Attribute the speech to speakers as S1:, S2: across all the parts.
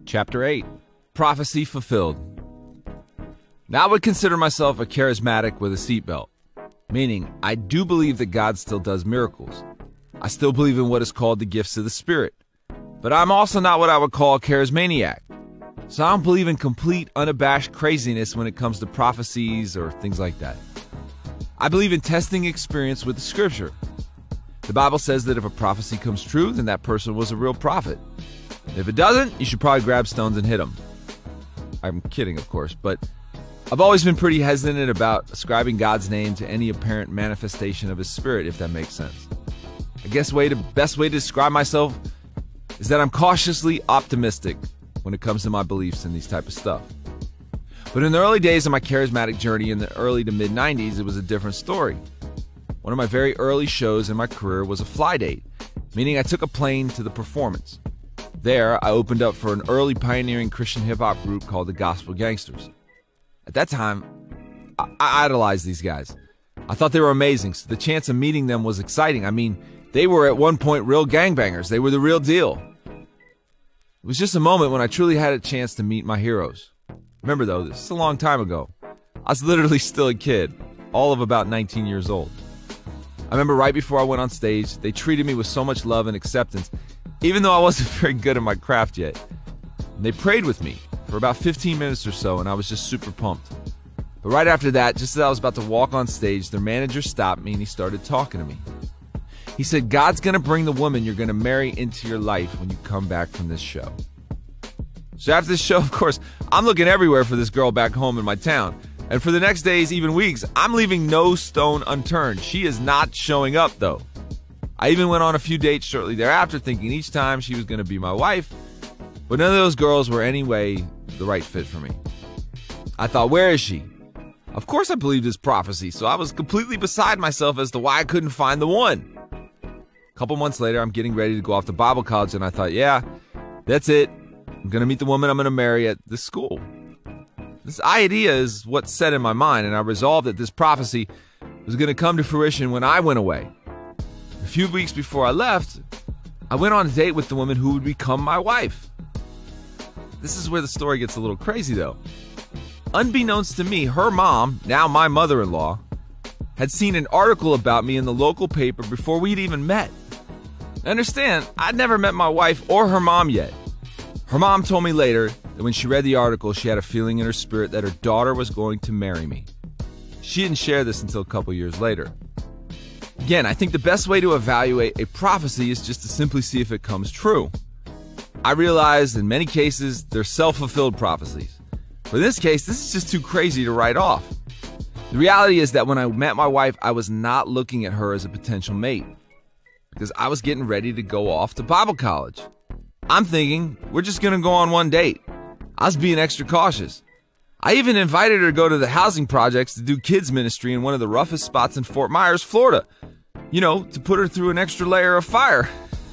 S1: Chapter 8, Prophecy Fulfilled. Now I would consider myself a charismatic with a seatbelt, meaning I do believe that God still does miracles. I still believe in what is called the gifts of the Spirit, but I'm also not what I would call a charismaniac. So I don't believe in complete, unabashed craziness when it comes to prophecies or things like that. I believe in testing experience with the Scripture. The Bible says that if a prophecy comes true, then that person was a real prophet. If it doesn't, you should probably grab stones and hit them. I'm kidding, of course, but I've always been pretty hesitant about ascribing God's name to any apparent manifestation of His Spirit, if that makes sense. I guess best way to describe myself is that I'm cautiously optimistic when it comes to my beliefs in these type of stuff. But in the early days of my charismatic journey in the early to mid-90s, it was a different story. One of my very early shows in my career was a fly date, meaning I took a plane to the performance. There, I opened up for an early pioneering Christian hip-hop group called the Gospel Gangsters. At that time, I idolized these guys. I thought they were amazing, so the chance of meeting them was exciting. I mean, they were at one point real gangbangers. They were the real deal. It was just a moment when I truly had a chance to meet my heroes. Remember though, this is a long time ago. I was literally still a kid, all of about 19 years old. I remember right before I went on stage, they treated me with so much love and acceptance, even though I wasn't very good at my craft yet. And they prayed with me for about 15 minutes or so, and I was just super pumped. But right after that, just as I was about to walk on stage, their manager stopped me and he started talking to me. He said, God's going to bring the woman you're going to marry into your life when you come back from this show. So after this show, of course, I'm looking everywhere for this girl back home in my town. And for the next days, even weeks, I'm leaving no stone unturned. She is not showing up, though. I even went on a few dates shortly thereafter, thinking each time she was going to be my wife. But none of those girls were anyway the right fit for me. I thought, where is she? Of course I believed his prophecy, so I was completely beside myself as to why I couldn't find the one. A couple months later, I'm getting ready to go off to Bible college, and I thought, yeah, that's it. I'm going to meet the woman I'm going to marry at this school. This idea is what's set in my mind, and I resolved that this prophecy was going to come to fruition when I went away. A few weeks before I left, I went on a date with the woman who would become my wife. This is where the story gets a little crazy, though. Unbeknownst to me, her mom, now my mother-in-law, had seen an article about me in the local paper before we'd even met. Understand, I'd never met my wife or her mom yet. Her mom told me later that when she read the article, she had a feeling in her spirit that her daughter was going to marry me. She didn't share this until a couple years later. Again, I think the best way to evaluate a prophecy is just to simply see if it comes true. I realize in many cases they're self-fulfilled prophecies. But in this case, this is just too crazy to write off. The reality is that when I met my wife, I was not looking at her as a potential mate because I was getting ready to go off to Bible college. I'm thinking, we're just going to go on one date. I was being extra cautious. I even invited her to go to the housing projects to do kids ministry in one of the roughest spots in Fort Myers, Florida. You know, to put her through an extra layer of fire.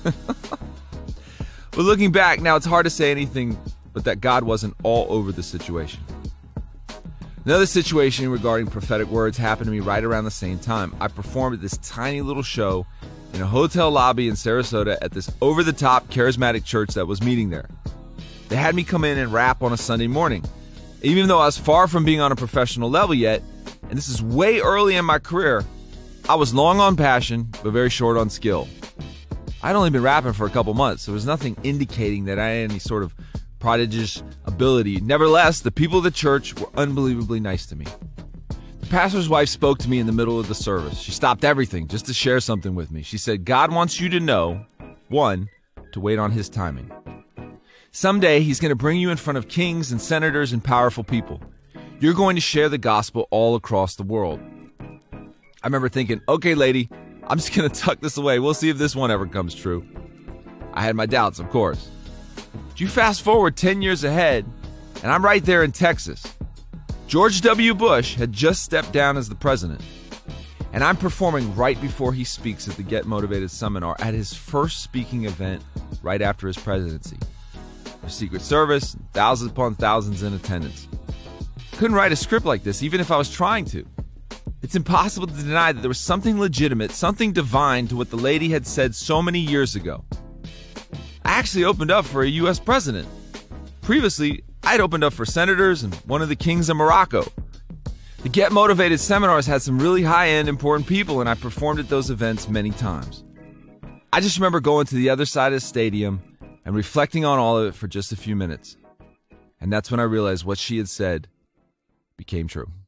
S1: But looking back, now it's hard to say anything but that God wasn't all over the situation. Another situation regarding prophetic words happened to me right around the same time. I performed at this tiny little show in a hotel lobby in Sarasota at this over-the-top charismatic church that was meeting there. They had me come in and rap on a Sunday morning. Even though I was far from being on a professional level yet, and this is way early in my career, I was long on passion, but very short on skill. I'd only been rapping for a couple months, so there was nothing indicating that I had any sort of prodigious ability. Nevertheless, the people of the church were unbelievably nice to me. The pastor's wife spoke to me in the middle of the service. She stopped everything just to share something with me. She said, God wants you to know, 1, to wait on His timing. Someday He's going to bring you in front of kings and senators and powerful people. You're going to share the gospel all across the world. I remember thinking, okay, lady, I'm just going to tuck this away. We'll see if this one ever comes true. I had my doubts, of course. But you fast forward 10 years ahead, and I'm right there in Texas. George W. Bush had just stepped down as the president, and I'm performing right before he speaks at the Get Motivated Seminar at his first speaking event right after his presidency. The Secret Service, thousands upon thousands in attendance. Couldn't write a script like this, even if I was trying to. It's impossible to deny that there was something legitimate, something divine to what the lady had said so many years ago. I actually opened up for a U.S. president. Previously, I'd opened up for senators and one of the kings of Morocco. The Get Motivated seminars had some really high-end, important people, and I performed at those events many times. I just remember going to the other side of the stadium and reflecting on all of it for just a few minutes. And that's when I realized what she had said became true.